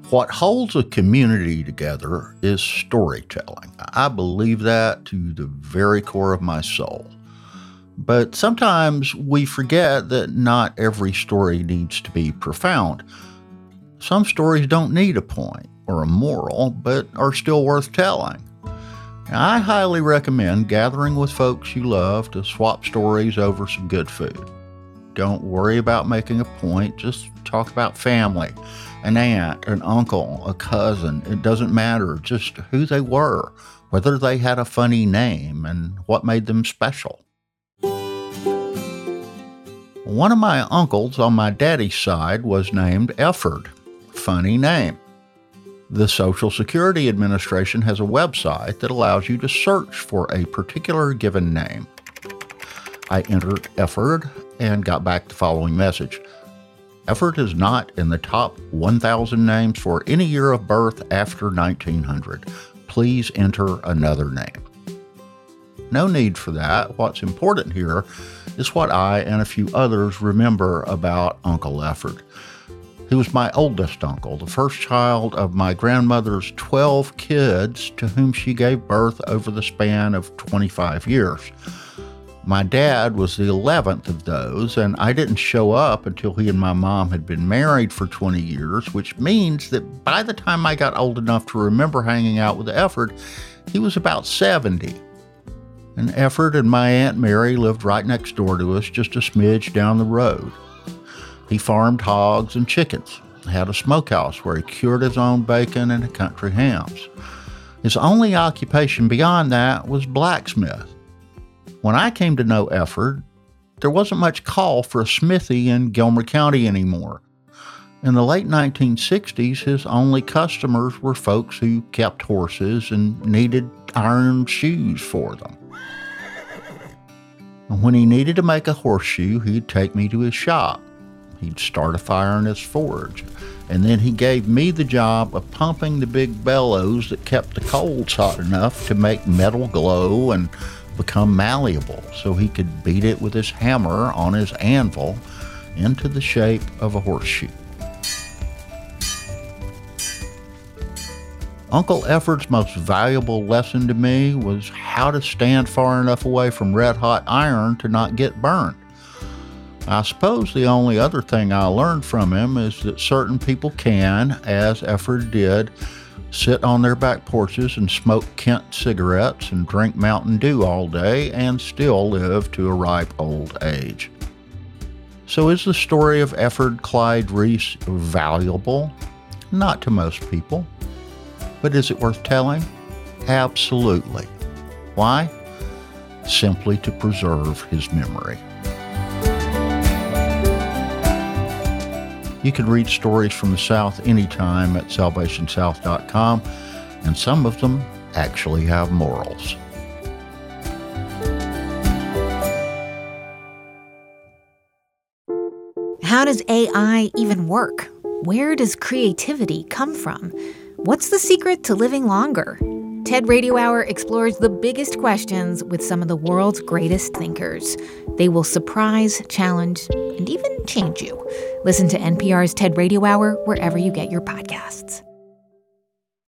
What holds a community together is storytelling. I believe that to the very core of my soul. But sometimes we forget that not every story needs to be profound. Some stories don't need a point or a moral, but are still worth telling. I highly recommend gathering with folks you love to swap stories over some good food. Don't worry about making a point, just talk about family, an aunt, an uncle, a cousin. It doesn't matter, just who they were, whether they had a funny name, and what made them special. One of my uncles on my daddy's side was named Efford. Funny name. The Social Security Administration has a website that allows you to search for a particular given name. I entered Efford and got back the following message. Efford is not in the top 1,000 names for any year of birth after 1900. Please enter another name. No need for that. What's important here is what I and a few others remember about Uncle Efford. He was my oldest uncle, the first child of my grandmother's 12 kids to whom she gave birth over the span of 25 years. My dad was the 11th of those, and I didn't show up until he and my mom had been married for 20 years, which means that by the time I got old enough to remember hanging out with Efford, he was about 70. And Efford and my Aunt Mary lived right next door to us, just a smidge down the road. He farmed hogs and chickens, had a smokehouse where he cured his own bacon and country hams. His only occupation beyond that was blacksmith. When I came to know Efford, there wasn't much call for a smithy in Gilmer County anymore. In the late 1960s, his only customers were folks who kept horses and needed iron shoes for them. When he needed to make a horseshoe, he'd take me to his shop. He'd start a fire in his forge, and then he gave me the job of pumping the big bellows that kept the coals hot enough to make metal glow and become malleable so he could beat it with his hammer on his anvil into the shape of a horseshoe. Uncle Efford's most valuable lesson to me was how to stand far enough away from red-hot iron to not get burned. I suppose the only other thing I learned from him is that certain people can, as Efford did, sit on their back porches and smoke Kent cigarettes and drink Mountain Dew all day and still live to a ripe old age. So is the story of Efford Clyde Reese valuable? Not to most people. But is it worth telling? Absolutely. Why? Simply to preserve his memory. You can read stories from the South anytime at salvationsouth.com, and some of them actually have morals. How does AI even work? Where does creativity come from? What's the secret to living longer? TED Radio Hour explores the biggest questions with some of the world's greatest thinkers. They will surprise, challenge, and even change you. Listen to NPR's TED Radio Hour wherever you get your podcasts.